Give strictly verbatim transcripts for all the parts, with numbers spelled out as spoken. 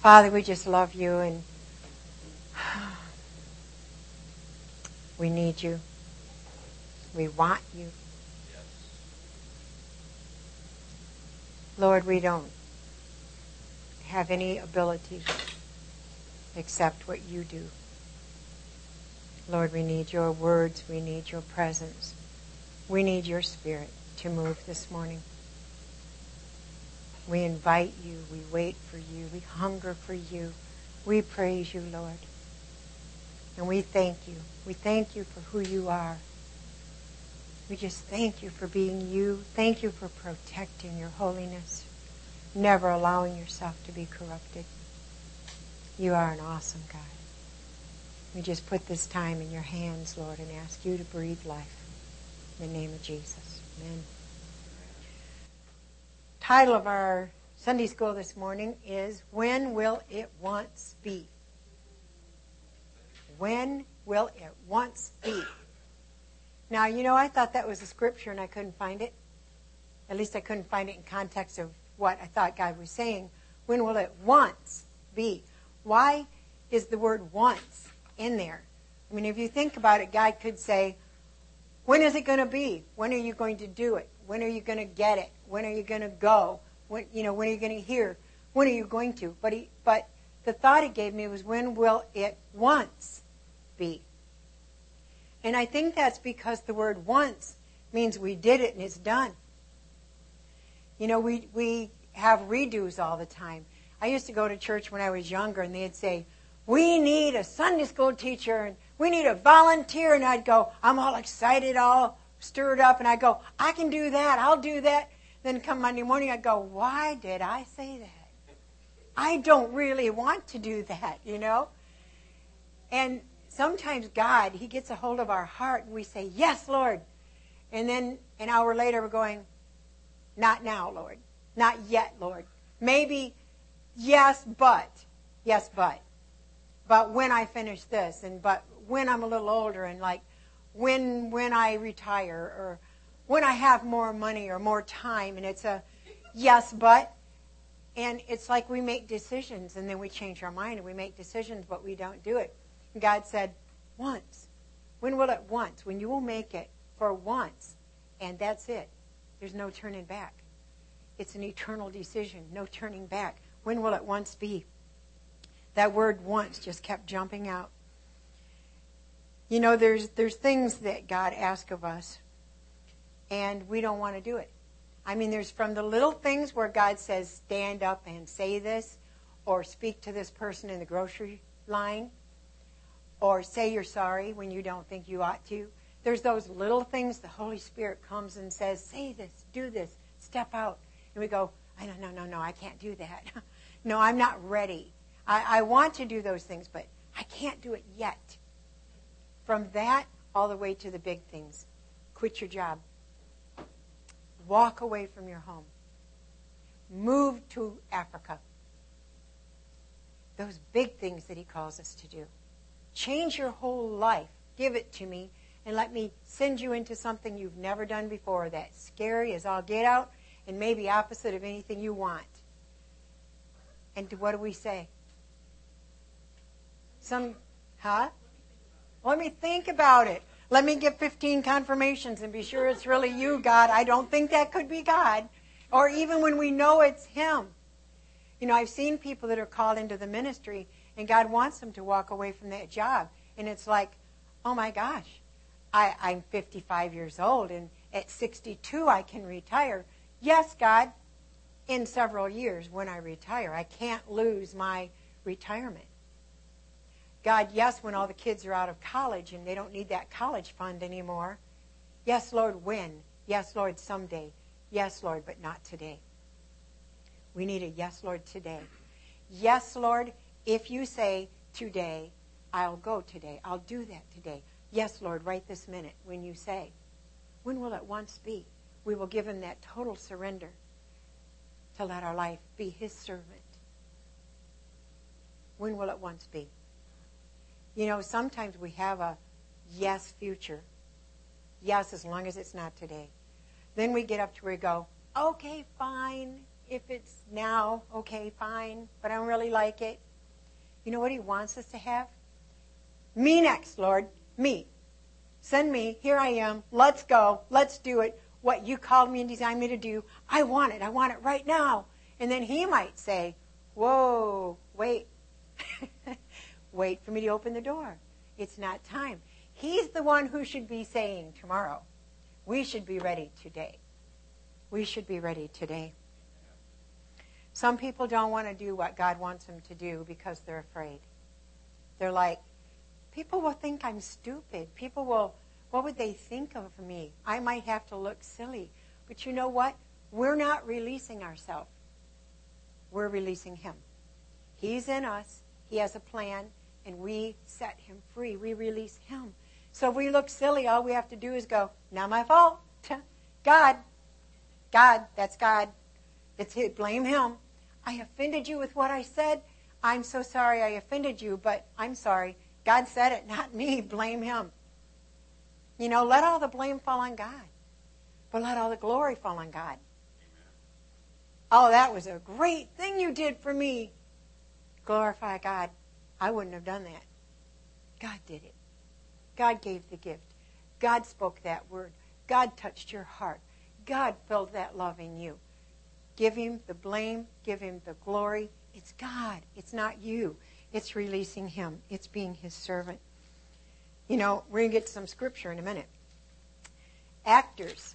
Father, we just love you, and we need you. We want you. Lord, we don't have any ability except what you do. Lord, we need your words. We need your presence. We need your spirit to move this morning. We invite you. We wait for you. We hunger for you. We praise you, Lord. And we thank you. We thank you for who you are. We just thank you for being you. Thank you for protecting your holiness, never allowing yourself to be corrupted. You are an awesome God. We just put this time in your hands, Lord, and ask you to breathe life. In the name of Jesus. Amen. Title of our Sunday school this morning is, When Will It Once Be? When will it once be? Now, you know, I thought that was a scripture and I couldn't find it. At least I couldn't find it in context of what I thought God was saying. When will it once be? Why is the word once in there? I mean, if you think about it, God could say, when is it going to be? When are you going to do it? When are you going to get it? When are you going to go? When, you know, when are you going to hear? When are you going to? But he, but the thought he gave me was, when will it once be? And I think that's because the word once means we did it and it's done. You know, we, we have redos all the time. I used to go to church when I was younger and they'd say, we need a Sunday school teacher and we need a volunteer. And I'd go, I'm all excited, all stirred up. And I'd go, I can do that. I'll do that. Then come Monday morning, I'd go, why did I say that? I don't really want to do that, you know. And sometimes God, he gets a hold of our heart and we say, yes, Lord. And then an hour later we're going, not now, Lord. Not yet, Lord. Maybe, yes, but. Yes, but. But when I finish this, and but when I'm a little older, and like when when I retire, or when I have more money or more time, and it's a yes, but. And it's like we make decisions and then we change our mind and we make decisions, but we don't do it. And God said, once. When will it once? When you will make it for once. And that's it. There's no turning back. It's an eternal decision. No turning back. When will it once be? That word once just kept jumping out. You know, there's there's things that God asks of us, and we don't want to do it. I mean, there's from the little things where God says, stand up and say this, or speak to this person in the grocery line, or say you're sorry when you don't think you ought to. There's those little things the Holy Spirit comes and says, say this, do this, step out. And we go, I no, no, no, no, I can't do that. No, I'm not ready. I, I want to do those things, but I can't do it yet. From that all the way to the big things. Quit your job. Walk away from your home. Move to Africa. Those big things that he calls us to do. Change your whole life. Give it to me and let me send you into something you've never done before that's scary as all get out and maybe opposite of anything you want. And what do we say? Some, huh? Let me think about it. Let me get fifteen confirmations and be sure it's really you, God. I don't think that could be God. Or even when we know it's him. You know, I've seen people that are called into the ministry and God wants them to walk away from that job. And it's like, oh my gosh, I, I'm fifty-five years old and at sixty-two I can retire. Yes, God, in several years when I retire. I can't lose my retirement. God, yes, when all the kids are out of college and they don't need that college fund anymore. Yes, Lord, when? Yes, Lord, someday. Yes, Lord, but not today. We need a yes, Lord, today. Yes, Lord, if you say today, I'll go today. I'll do that today. Yes, Lord, right this minute when you say. When will it once be? We will give him that total surrender to let our life be his servant. When will it once be? You know, sometimes we have a yes future. Yes, as long as it's not today. Then we get up to where we go, okay, fine. if it's now, okay, fine, but I don't really like it. You know what he wants us to have? Me next, Lord. Me. Send me. Here I am. Let's go. Let's do it. What you called me and designed me to do, I want it. I want it right now. And then he might say, whoa, wait. Wait for me to open the door. It's not time. He's the one who should be saying tomorrow. We should be ready today. We should be ready today. Some people don't want to do what God wants them to do because they're afraid. They're like, people will think I'm stupid. People will, what would they think of me? I might have to look silly. But you know what? We're not releasing ourselves. We're releasing him. He's in us. He has a plan, and we set him free. We release him. So if we look silly, all we have to do is go, not my fault. God. God, that's God. It's his, blame him. I offended you with what I said. I'm so sorry I offended you, but I'm sorry. God said it, not me. Blame him. You know, let all the blame fall on God. But let all the glory fall on God. Oh, that was a great thing you did for me. Glorify God. I wouldn't have done that. God did it. God gave the gift. God spoke that word. God touched your heart. God filled that love in you. Give him the blame. Give him the glory. It's God. It's not you. It's releasing him. It's being his servant. You know, we're going to get to some scripture in a minute. Actors.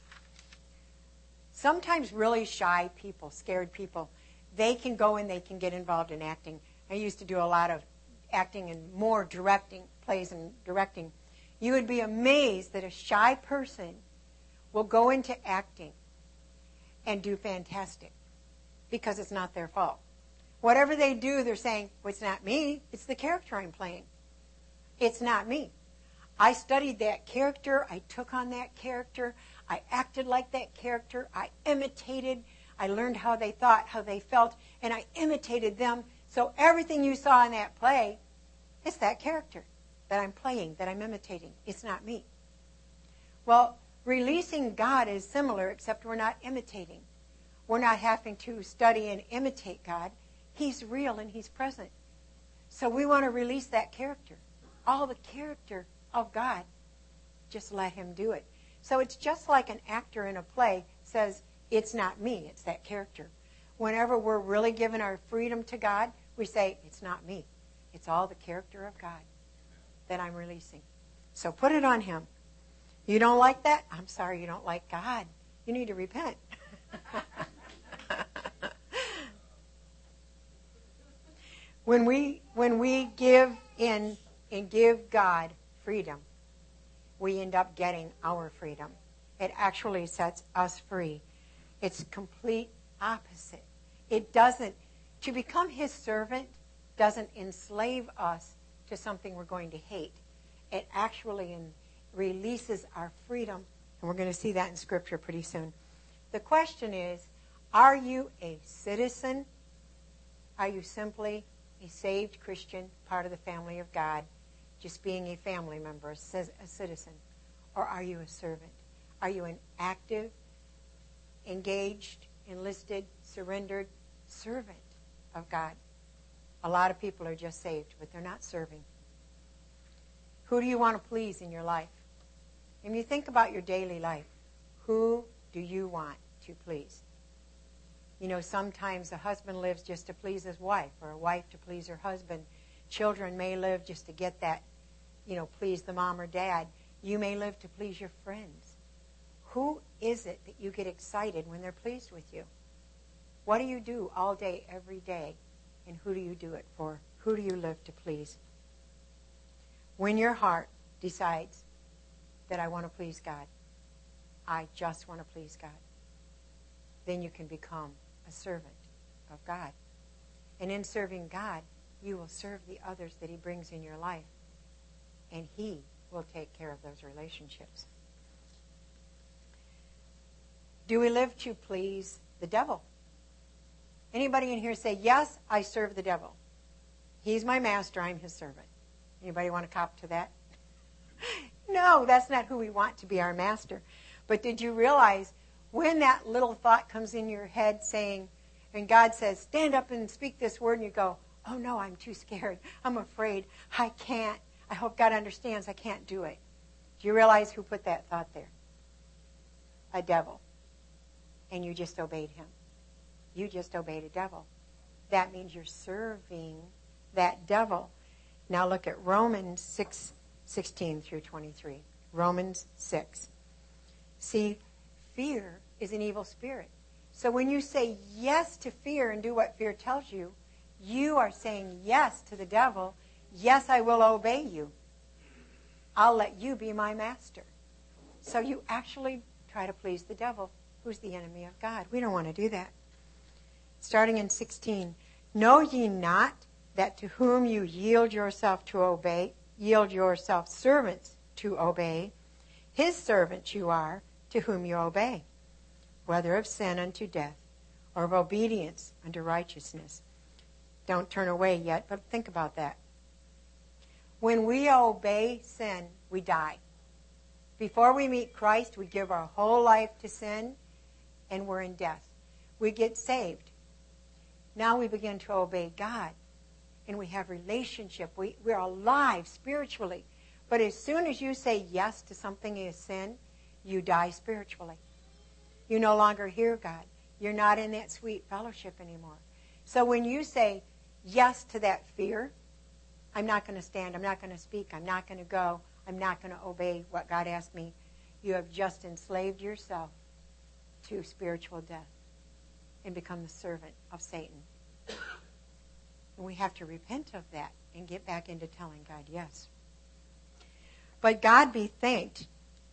Sometimes really shy people, scared people, they can go and they can get involved in acting. I used to do a lot of acting and more directing, plays and directing. You would be amazed that a shy person will go into acting and do fantastic because it's not their fault. Whatever they do, they're saying, well, it's not me. It's the character I'm playing. It's not me. I studied that character. I took on that character. I acted like that character. I imitated. I learned how they thought, how they felt, and I imitated them. So everything you saw in that play, it's that character that I'm playing, that I'm imitating. It's not me. Well, releasing God is similar, except we're not imitating. We're not having to study and imitate God. He's real and he's present. So we want to release that character. All the character of God. Just let him do it. So it's just like an actor in a play says, it's not me, it's that character. Whenever we're really giving our freedom to God, we say, it's not me. It's all the character of God that I'm releasing. So put it on him. You don't like that? I'm sorry you don't like God. You need to repent. When we when we give in and give God freedom, we end up getting our freedom. It actually sets us free. It's complete opposite. It doesn't, to become his servant doesn't enslave us to something we're going to hate. It actually in, releases our freedom, and we're going to see that in Scripture pretty soon. The question is, are you a citizen? Are you simply a saved Christian, part of the family of God, just being a family member, a citizen? Or are you a servant? Are you an active, engaged, enlisted, surrendered servant of God? A lot of people are just saved, but they're not serving. Who do you want to please in your life? When you think about your daily life, who do you want to please? You know, sometimes a husband lives just to please his wife, or a wife to please her husband. Children may live just to get that, you know, please the mom or dad. You may live to please your friends. Who is it that you get excited when they're pleased with you? What do you do all day, every day? And who do you do it for? Who do you live to please? When your heart decides that I want to please God, I just want to please God, then you can become a servant of God. And in serving God, you will serve the others that he brings in your life. And he will take care of those relationships. Do we live to please the devil? Anybody in here say, yes, I serve the devil. He's my master, I'm his servant. Anybody want to cop to that? No, that's not who we want to be our master. But did you realize when that little thought comes in your head saying, And God says, stand up and speak this word, and you go, oh no, I'm too scared. I'm afraid. I can't. I hope God understands I can't do it. Do you realize who put that thought there? A devil. And you just obeyed him. You just obeyed a devil. That means you're serving that devil. Now look at Romans six, sixteen through twenty-three. Romans six. See, fear is an evil spirit. So when you say yes to fear and do what fear tells you, you are saying yes to the devil. Yes, I will obey you. I'll let you be my master. So you actually try to please the devil, who's the enemy of God. We don't want to do that. Starting in sixteen. Know ye not that to whom you yield yourself to obey, yield yourself servants to obey, his servants you are, to whom you obey, whether of sin unto death, or of obedience unto righteousness. Don't turn away yet, but think about that. When we obey sin, we die. Before we meet Christ, we give our whole life to sin, and we're in death. We get saved. Now we begin to obey God, and we have relationship. We, we're alive spiritually. But as soon as you say yes to something is sin, you die spiritually. You no longer hear God. You're not in that sweet fellowship anymore. So when you say yes to that fear, I'm not going to stand, I'm not going to speak, I'm not going to go, I'm not going to obey what God asked me, you have just enslaved yourself to spiritual death and become the servant of Satan. And we have to repent of that and get back into telling God yes. But God be thanked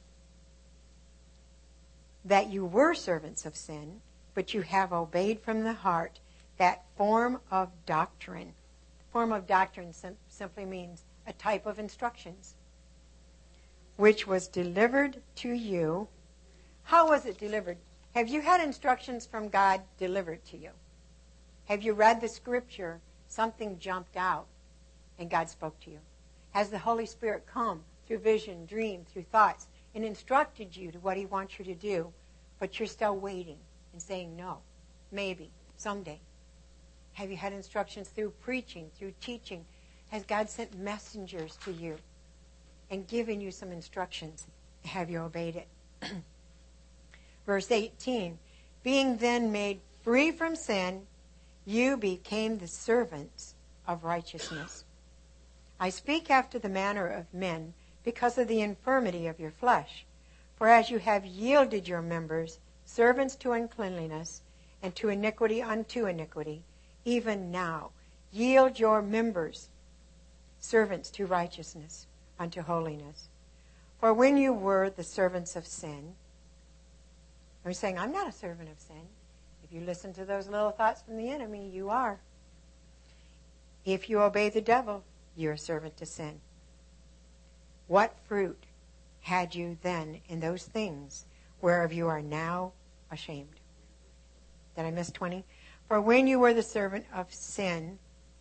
that you were servants of sin, but you have obeyed from the heart that form of doctrine. The form of doctrine sim- simply means a type of instructions, which was delivered to you. How was it delivered? Have you had instructions from God delivered to you? Have you read the scripture, something jumped out, and God spoke to you? Has the Holy Spirit come through vision, dream, through thoughts, and instructed you to what he wants you to do, but you're still waiting and saying no, maybe, someday? Have you had instructions through preaching, through teaching? Has God sent messengers to you and given you some instructions? Have you obeyed it? Verse eighteen, being then made free from sin, you became the servants of righteousness. I speak after the manner of men because of the infirmity of your flesh. For as you have yielded your members servants to uncleanliness and to iniquity unto iniquity, even now yield your members servants to righteousness unto holiness. For when you were the servants of sin, I'm saying I'm not a servant of sin. If you listen to those little thoughts from the enemy, you are. If you obey the devil, you're a servant to sin. What fruit had you then in those things whereof you are now ashamed? Did I miss twenty? For when you were the servant of sin,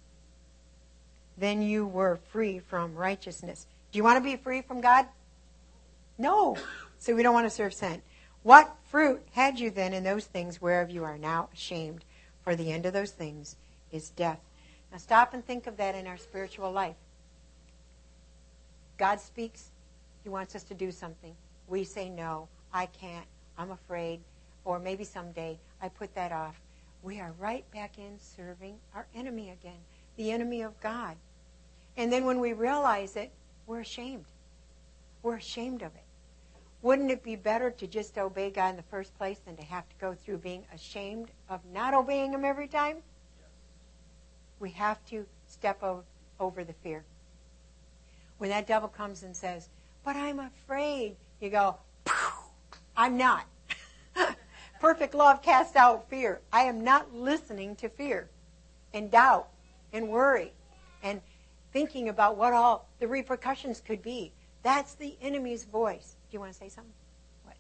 then you were free from righteousness. Do you want to be free from God? No. So we don't want to serve sin. What fruit had you then in those things whereof you are now ashamed? For the end of those things is death. Now stop and think of that in our spiritual life. God speaks. He wants us to do something. We say no, I can't, I'm afraid, or maybe someday I put that off. We are right back in serving our enemy again, the enemy of God. And then when we realize it, we're ashamed. We're ashamed of it. Wouldn't it be better to just obey God in the first place than to have to go through being ashamed of not obeying him every time? We have to step o- over the fear. When that devil comes and says, but I'm afraid, you go, I'm not. Perfect love casts out fear. I am not listening to fear and doubt and worry and thinking about what all the repercussions could be. That's the enemy's voice. Do you want to say something? What?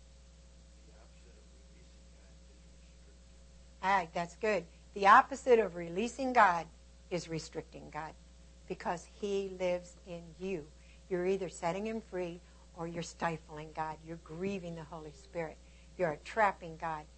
Ah, that's good. The opposite of releasing God is restricting God, because he lives in you. You're either setting him free or you're stifling God. You're grieving the Holy Spirit. You're trapping God.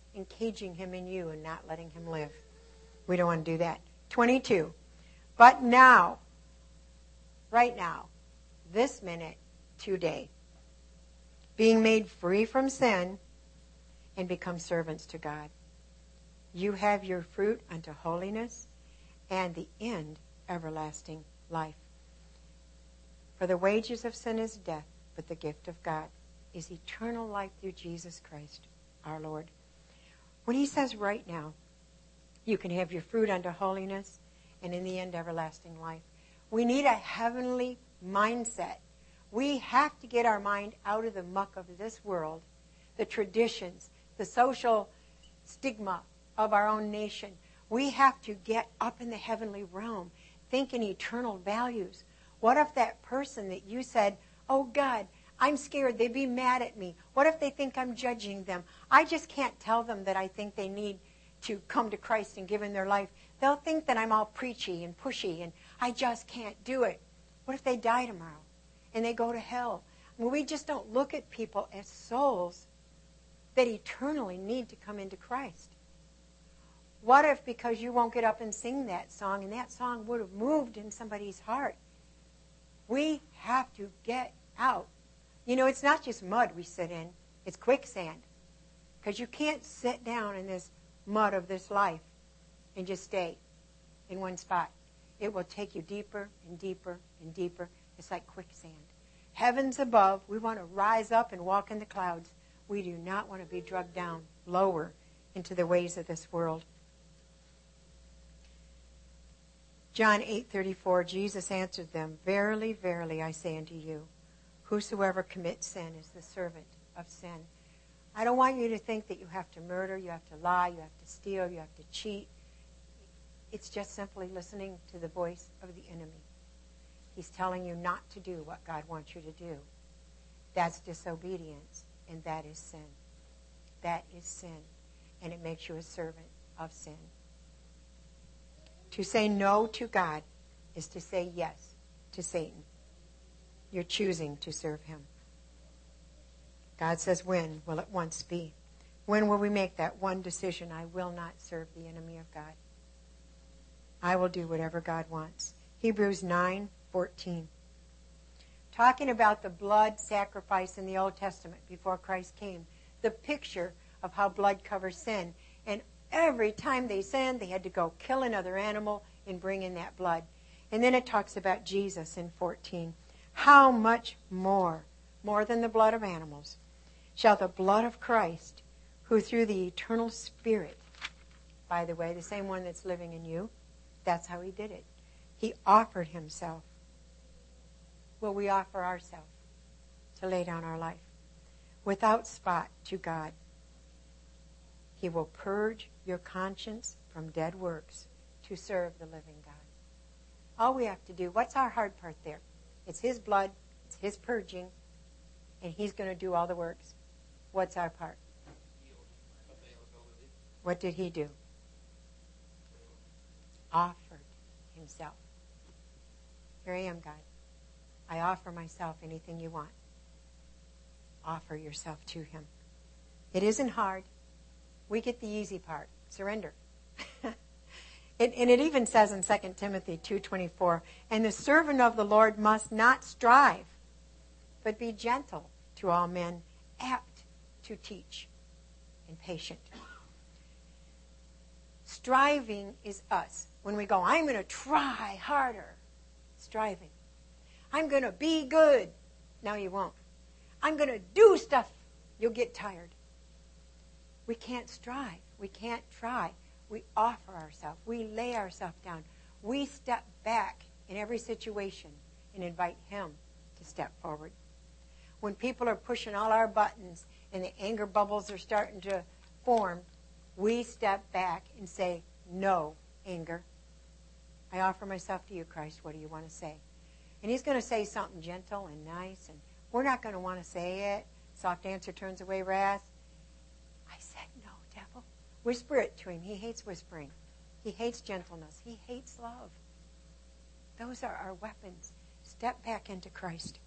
encaging him in you and not letting him live. We don't want to do that. twenty-two. But now, right now, this minute, today, being made free from sin and become servants to God, you have your fruit unto holiness and the end everlasting life. For the wages of sin is death, but the gift of God is eternal life through Jesus Christ, our Lord. When he says right now, you can have your fruit unto holiness and in the end everlasting life, we need a heavenly mindset. We have to get our mind out of the muck of this world, the traditions, the social stigma of our own nation. We have to get up in the heavenly realm, think in eternal values. What if that person that you said, oh God, I'm scared, they'd be mad at me. What if they think I'm judging them? I just can't tell them that I think they need to come to Christ and give in their life. They'll think that I'm all preachy and pushy and I just can't do it. What if they die tomorrow and they go to hell? I mean, we just don't look at people as souls that eternally need to come into Christ. What if because you won't get up and sing that song and that song would have moved in somebody's heart? We have to get out. You know, it's not just mud we sit in. It's quicksand. Because you can't sit down in this mud of this life and just stay in one spot. It will take you deeper and deeper and deeper. It's like quicksand. Heavens above, we want to rise up and walk in the clouds. We do not want to be drugged down lower into the ways of this world. John eight thirty-four, Jesus answered them, verily, verily, I say unto you, whosoever commits sin is the servant of sin. I don't want you to think that you have to murder, you have to lie, you have to steal, you have to cheat. It's just simply listening to the voice of the enemy. He's telling you not to do what God wants you to do. That's disobedience, and that is sin. That is sin, and it makes you a servant of sin. To say no to God is to say yes to Satan. You're choosing to serve him. God says, when will it once be? When will we make that one decision? I will not serve the enemy of God. I will do whatever God wants. Hebrews nine fourteen. Talking about the blood sacrifice in the Old Testament before Christ came. The picture of how blood covers sin. And every time they sinned, they had to go kill another animal and bring in that blood. And then it talks about Jesus in fourteen. How much more, more than the blood of animals, shall the blood of Christ, who through the eternal Spirit, by the way, the same one that's living in you, that's how he did it. He offered himself. Will we offer ourselves to lay down our life? Without spot to God. He will purge your conscience from dead works to serve the living God. All we have to do, what's our hard part there? It's his blood, it's his purging, and he's going to do all the works. What's our part? What did he do? Offered himself. Here I am, God. I offer myself, anything you want. Offer yourself to him. It isn't hard. We get the easy part. Surrender. it, and it even says in Second Timothy two twenty-four, and the servant of the Lord must not strive, but be gentle to all men, apt to teach, and patient. Striving is us. When we go, I'm going to try harder. Striving. I'm going to be good. No, you won't. I'm going to do stuff. You'll get tired. We can't strive. We can't try. We offer ourselves. We lay ourselves down. We step back in every situation and invite him to step forward. When people are pushing all our buttons and the anger bubbles are starting to form, we step back and say, no, anger. I offer myself to you, Christ. What do you want to say? And he's going to say something gentle and nice, and we're not going to want to say it. Soft answer turns away wrath. I said, no, devil. Whisper it to him. He hates whispering. He hates gentleness. He hates love. Those are our weapons. Step back into Christ.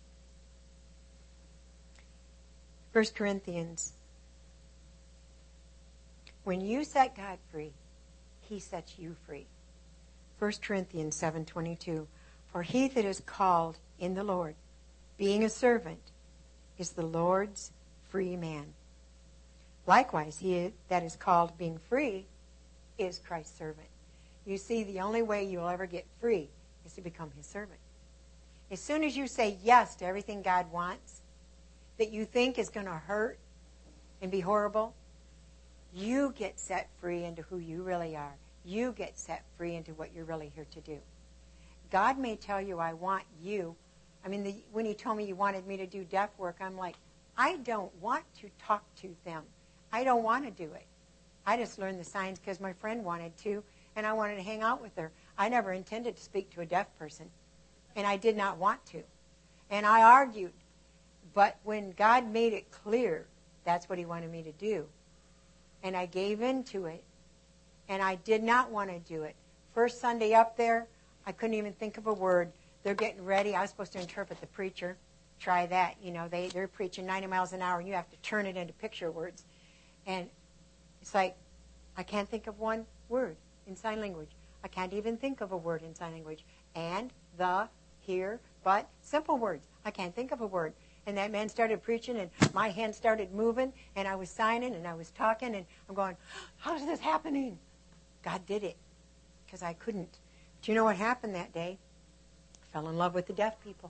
First Corinthians When you set God free, he sets you free. First Corinthians seven twenty-two. For he that is called in the Lord, being a servant, is the Lord's free man. Likewise, he that is called being free is Christ's servant. You see, the only way you'll ever get free is to become his servant. As soon as you say yes to everything God wants that you think is going to hurt and be horrible, you get set free into who you really are. You get set free into what you're really here to do. God may tell you, I want you. I mean, the, when he told me he wanted me to do deaf work, I'm like, I don't want to talk to them. I don't want to do it. I just learned the signs because my friend wanted to, and I wanted to hang out with her. I never intended to speak to a deaf person, and I did not want to. And I argued. But when God made it clear that's what he wanted me to do, and I gave in to it, and I did not want to do it. First Sunday up there, I couldn't even think of a word. They're getting ready. I was supposed to interpret the preacher. Try that. You know, they, they're preaching ninety miles an hour, and you have to turn it into picture words. And it's like, I can't think of one word in sign language. I can't even think of a word in sign language. And, the, here, but, simple words. I can't think of a word. And that man started preaching, and my hand started moving, and I was signing, and I was talking, and I'm going, how is this happening? God did it, because I couldn't. But you know what happened that day? I fell in love with the deaf people.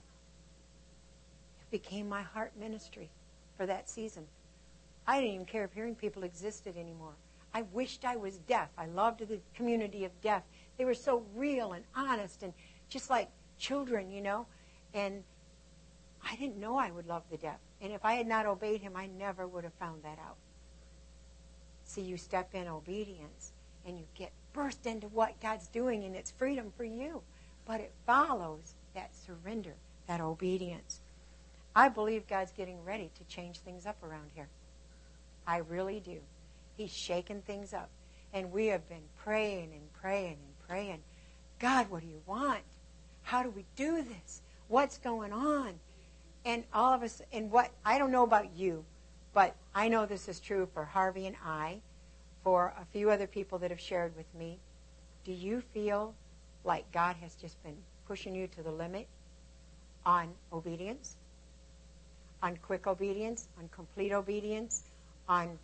It became my heart ministry for that season. I didn't even care if hearing people existed anymore. I wished I was deaf. I loved the community of deaf. They were so real and honest and just like children, you know. And I didn't know I would love the deaf. And if I had not obeyed him, I never would have found that out. See, you step in obedience and you get burst into what God's doing, and it's freedom for you. But it follows that surrender, that obedience. I believe God's getting ready to change things up around here. I really do. He's shaking things up. And we have been praying and praying and praying. God, what do you want? How do we do this? What's going on? And all of us, and what, I don't know about you, but I know this is true for Harvey and I, for a few other people that have shared with me. Do you feel like God has just been pushing you to the limit on obedience? On quick obedience? On complete obedience? On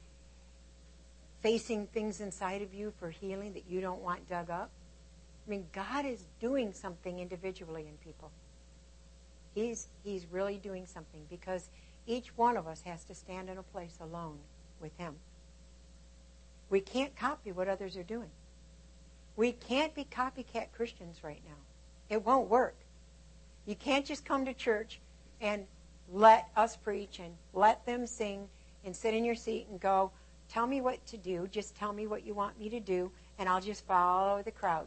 facing things inside of you for healing that you don't want dug up? I mean, God is doing something individually in people. He's, he's really doing something because each one of us has to stand in a place alone with him. We can't copy what others are doing. We can't be copycat Christians right now. It won't work. You can't just come to church and let us preach and let them sing and sit in your seat and go, tell me what to do. Just tell me what you want me to do, and I'll just follow the crowd.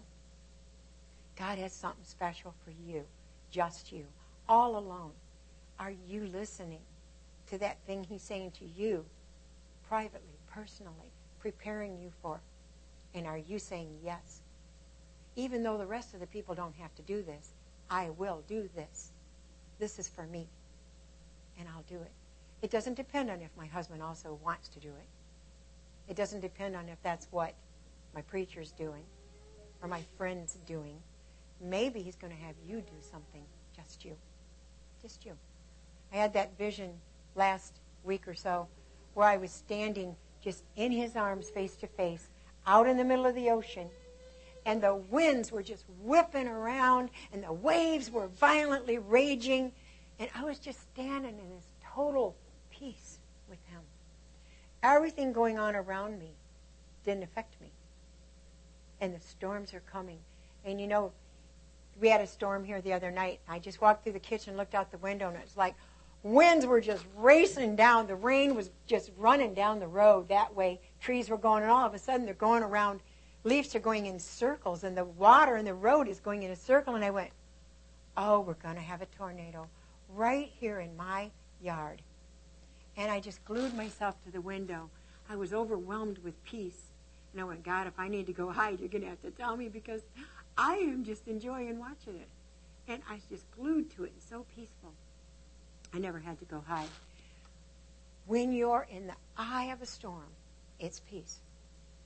God has something special for you, just you, all alone. Are you listening to that thing he's saying to you privately, personally, preparing you for? And are you saying yes? Even though the rest of the people don't have to do this, I will do this. This is for me, and I'll do it. It doesn't depend on if my husband also wants to do it. It doesn't depend on if that's what my preacher's doing or my friend's doing. Maybe he's going to have you do something, just you. Just you. I had that vision last week or so where I was standing just in his arms face to face out in the middle of the ocean, and the winds were just whipping around and the waves were violently raging, and I was just standing in this total peace with him. Everything going on around me didn't affect me. And the storms are coming. And you know, we had a storm here the other night. I just walked through the kitchen, looked out the window, and it was like winds were just racing down. The rain was just running down the road that way. Trees were going, and all of a sudden they're going around. Leaves are going in circles, and the water in the road is going in a circle. And I went, oh, we're going to have a tornado right here in my yard. And I just glued myself to the window. I was overwhelmed with peace. And I went, God, if I need to go hide, you're going to have to tell me, because I am just enjoying watching it. And I was just glued to it and so peaceful. I never had to go hide. When you're in the eye of a storm, it's peace.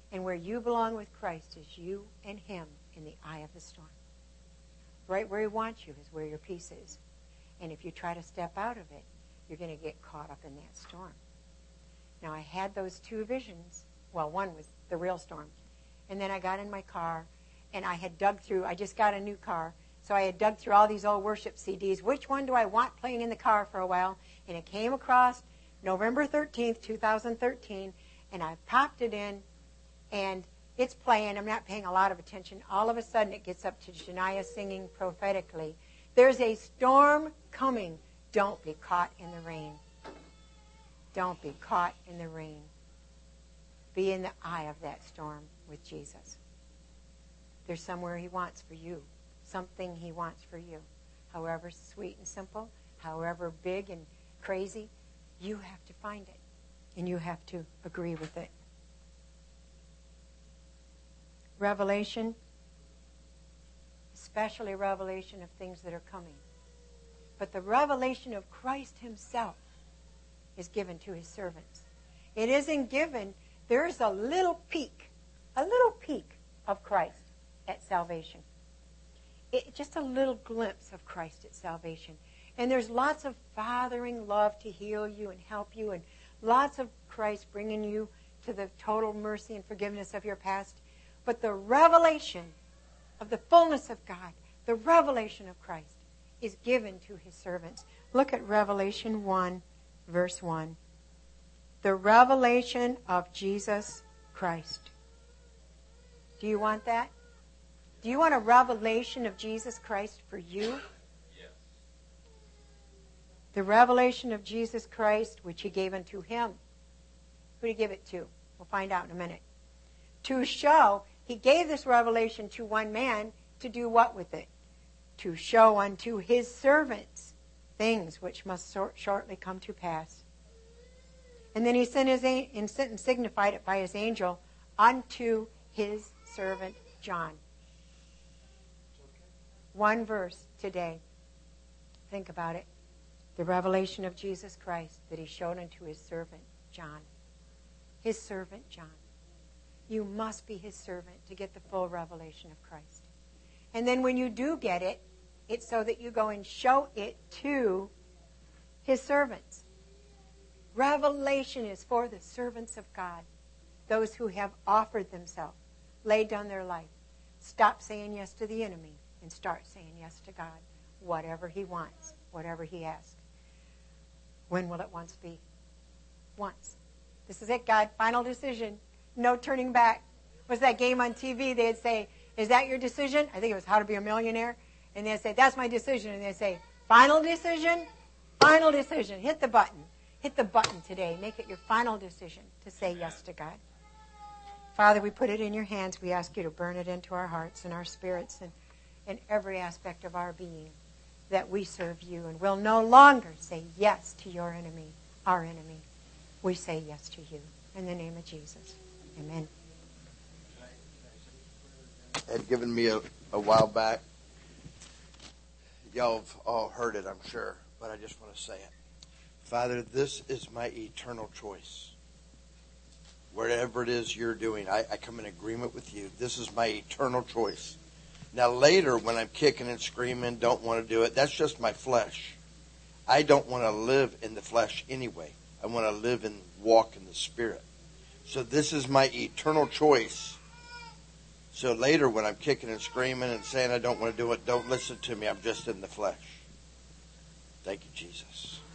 And where you belong with Christ is you and him in the eye of the storm. Right where he wants you is where your peace is. And if you try to step out of it, you're going to get caught up in that storm. Now, I had those two visions. Well, one was the real storm. And then I got in my car, and I had dug through. I just got a new car. So I had dug through all these old worship C Ds. Which one do I want playing in the car for a while? And it came across November thirteenth, twenty thirteen, and I popped it in, and it's playing. I'm not paying a lot of attention. All of a sudden, it gets up to Shania singing prophetically, "There's a storm coming. Don't be caught in the rain." Don't be caught in the rain. Be in the eye of that storm with Jesus. There's somewhere he wants for you. Something he wants for you. However sweet and simple, however big and crazy, you have to find it. And you have to agree with it. Revelation, especially revelation of things that are coming. But the revelation of Christ himself is given to his servants. It isn't given. There's a little peek, a little peek of Christ at salvation. It, just a little glimpse of Christ at salvation. And there's lots of fathering love to heal you and help you, and lots of Christ bringing you to the total mercy and forgiveness of your past. But the revelation of the fullness of God, the revelation of Christ, is given to his servants. Look at Revelation one, verse one. The revelation of Jesus Christ. Do you want that? Do you want a revelation of Jesus Christ for you? Yes. The revelation of Jesus Christ, which he gave unto him. Who did he give it to? We'll find out in a minute. To show, he gave this revelation to one man to do what with it? To show unto his servants things which must shortly come to pass. And then he sent his and sent and signified it by his angel unto his servant John. One verse today. Think about it. The revelation of Jesus Christ that he showed unto his servant John. His servant John. You must be his servant to get the full revelation of Christ. And then when you do get it, it's so that you go and show it to his servants. Revelation is for the servants of God. Those who have offered themselves, laid down their life. Stop saying yes to the enemy and start saying yes to God. Whatever he wants, whatever he asks. When will it once be? Once. This is it, God. Final decision. No turning back. Was that game on T V? They'd say, is that your decision? I think it was How to Be a Millionaire. And they'd say, that's my decision. And they'd say, final decision? Final decision. Hit the button. Hit the button today. Make it your final decision to say yes to God. Father, we put it in your hands. We ask you to burn it into our hearts and our spirits and in every aspect of our being, that we serve you and will no longer say yes to your enemy, our enemy. We say yes to you. In the name of Jesus. Amen. Had given me a, a while back. Y'all have all heard it, I'm sure, but I just want to say it. Father, this is my eternal choice. Whatever it is you're doing, I, I come in agreement with you. This is my eternal choice. Now later, when I'm kicking and screaming, don't want to do it, that's just my flesh. I don't want to live in the flesh anyway. I want to live and walk in the Spirit. So this is my eternal choice. So later, when I'm kicking and screaming and saying I don't want to do it, don't listen to me. I'm just in the flesh. Thank you, Jesus.